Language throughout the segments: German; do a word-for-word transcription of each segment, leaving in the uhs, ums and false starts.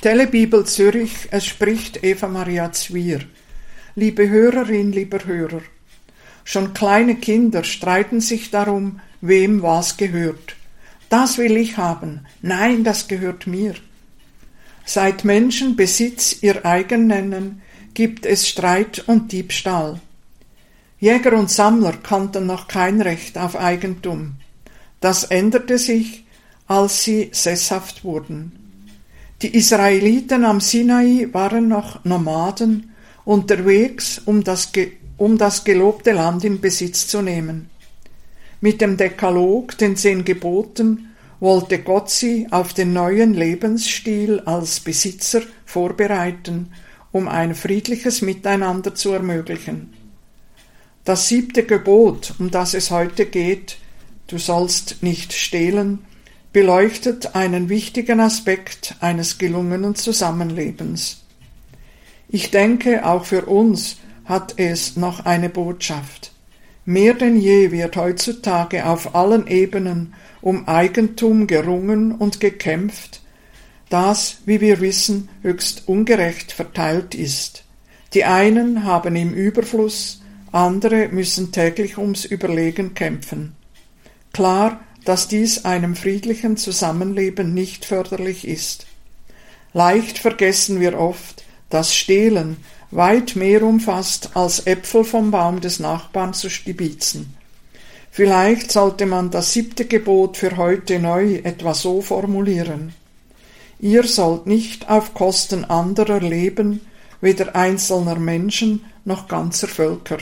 Telebibel Zürich, es spricht Eva Maria Zwier. Liebe Hörerin, lieber Hörer, schon kleine Kinder streiten sich darum, wem was gehört. Das will ich haben, nein, das gehört mir. Seit Menschen Besitz ihr eigen nennen, gibt es Streit und Diebstahl. Jäger und Sammler kannten noch kein Recht auf Eigentum. Das änderte sich, als sie sesshaft wurden. Die Israeliten am Sinai waren noch Nomaden, unterwegs, um das, um das gelobte Land in Besitz zu nehmen. Mit dem Dekalog, den zehn Geboten, wollte Gott sie auf den neuen Lebensstil als Besitzer vorbereiten, um ein friedliches Miteinander zu ermöglichen. Das siebte Gebot, um das es heute geht, du sollst nicht stehlen, beleuchtet einen wichtigen Aspekt eines gelungenen Zusammenlebens. Ich denke, auch für uns hat es noch eine Botschaft. Mehr denn je wird heutzutage auf allen Ebenen um Eigentum gerungen und gekämpft, das, wie wir wissen, höchst ungerecht verteilt ist. Die einen haben im Überfluss, andere müssen täglich ums Überleben kämpfen. Klar, dass dies einem friedlichen Zusammenleben nicht förderlich ist. Leicht vergessen wir oft, dass Stehlen weit mehr umfasst, als Äpfel vom Baum des Nachbarn zu stibitzen. Vielleicht sollte man das siebte Gebot für heute neu etwa so formulieren. Ihr sollt nicht auf Kosten anderer leben, weder einzelner Menschen noch ganzer Völker.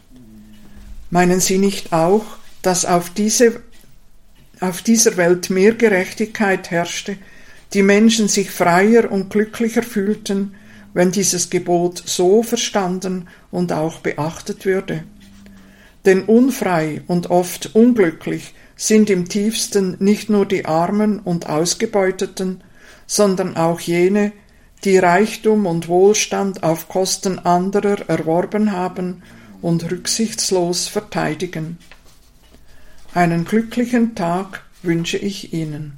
Meinen Sie nicht auch, dass auf diese auf dieser Welt mehr Gerechtigkeit herrschte, die Menschen sich freier und glücklicher fühlten, wenn dieses Gebot so verstanden und auch beachtet würde? Denn unfrei und oft unglücklich sind im tiefsten nicht nur die Armen und Ausgebeuteten, sondern auch jene, die Reichtum und Wohlstand auf Kosten anderer erworben haben und rücksichtslos verteidigen. Einen glücklichen Tag wünsche ich Ihnen.